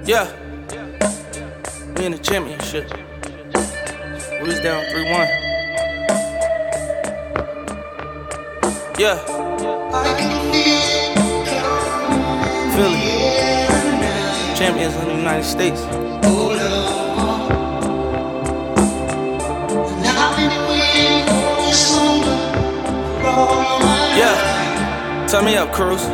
Yeah, we in the championship. We was down 3-1. Yeah. Philly, champions of the United States. Yeah, turn me up, Cruz.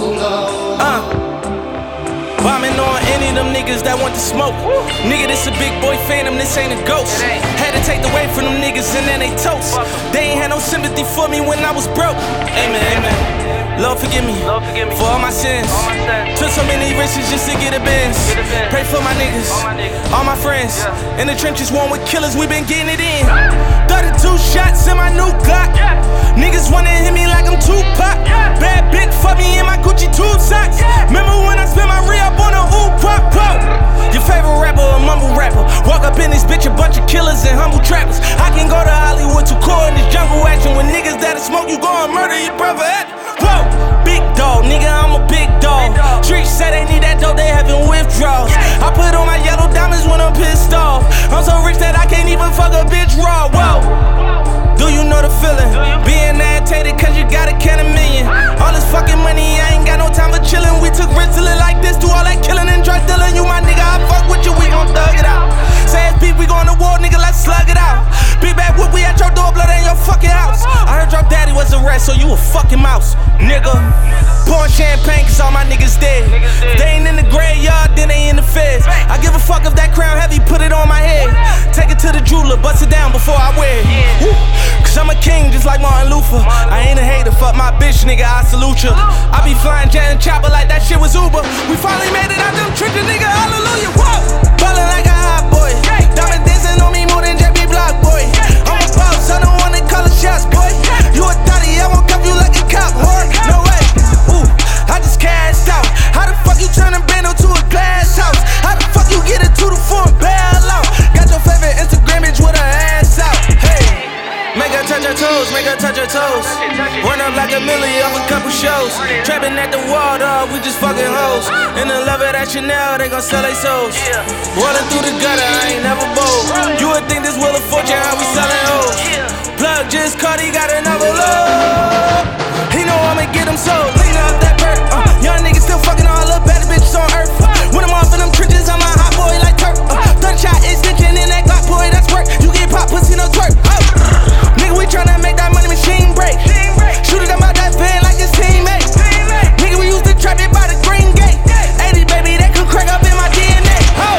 Bombing on any of them niggas that want to smoke. Nigga, this a big boy phantom, this ain't a ghost. Had to take the weight from them niggas and then they toast. They ain't had no sympathy for me when I was broke. Amen, amen. Lord forgive me for all my sins. Took so many risks just to get a Benz. Pray for my niggas, all my friends. In the trenches, one with killers, we been getting it in. 32 shots in my new Glock. Niggas wanna hit me like I'm Tupac. Bad bitch fuck me in my Gucci tube socks. Remember when I spent my re-up on a pop pop? Your favorite rapper, a mumble rapper. Walk up in this bitch, a bunch of killers and humble trappers. I can go to Hollywood to core in this jungle action. With niggas that'll smoke, you gon' murder your brother. Whoa, big dog, nigga, I'm a big dog. Streets say they need that dope, they having withdrawals. I put on my yellow diamonds when I'm pissed off. I'm so rich that I can't even fuck a bitch raw. Whoa, do you know the feeling? Being agitated cause you got a can of million. All this fucking money, I ain't got no time for chillin'. We took risks to live like this, do all that killing and drug dealing. You my nigga, I fuck with you, we gon' thug it out. Say it's beef, we going to war, nigga, let's slug it out. Big bad whoop, we at your door, blood in your fucking house. I heard your daddy was a rat, so you a fucking mouse, nigga. Pouring champagne cause all my niggas dead. They ain't in the graveyard, then they in the feds. I give a fuck if that crown heavy, put it on my head. Take it to the jeweler, bust it down before I wear it. Cause I'm a king just like Martin Luther. I ain't a hater, fuck my bitch, nigga, I salute ya. I be flying jet and chopper like that shit was Uber. We finally made it out them trenches, nigga, hallelujah. Whoa, ballin' like a hot boy. Diamond dancing on me more than JB Block, boy. I'm a boss, I don't wanna call the shots, boy. You a thotty, I won't cuff you like a cop, boy. No way, ooh, I just cashed out. How the fuck you turn a bando to a glass house? How the fuck you get a 2-4 and bail out? Got your favorite Instagram bitch with her ass out, hey. Make her touch her toes, make her touch her toes. Run up like a milli off a couple shows. Trapping at the wall, dog, we just fucking hoes. In the love of that Chanel, they gon' sell they souls. Rolling through the gutter, I ain't never bold. You would think this Wheel of Fortune, how we selling hoes. Plug just caught, he got another load. He know I'ma get him sold. Lean up that perk, young niggas still fucking all the better bitches on earth. When I'm off in them trenches, I'm a hot boy like Turk. 30 shot extension in that Glock, boy, that's work. You get pop, pussy, no twerk. Nigga, we tryna make that money machine break. Shoot it about that van like his teammate. Nigga, we used to trap it by the green gate. 80, baby, that could crack up in my DNA.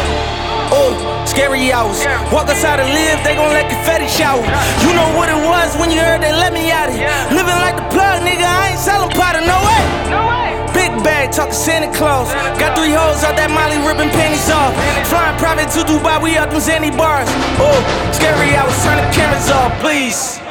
Oh, scary hours. Walk outside and live, they gon' let confetti shower. You know what it was when you heard they let me out of here. Living like the plug, nigga, I ain't selling powder, no way. Big bag, talking Santa Claus. Got 3 hoes out that Molly ripping panties off. Flying private to Dubai, we up them Zanny bars. Oh, scary hours, turn the cameras off, please.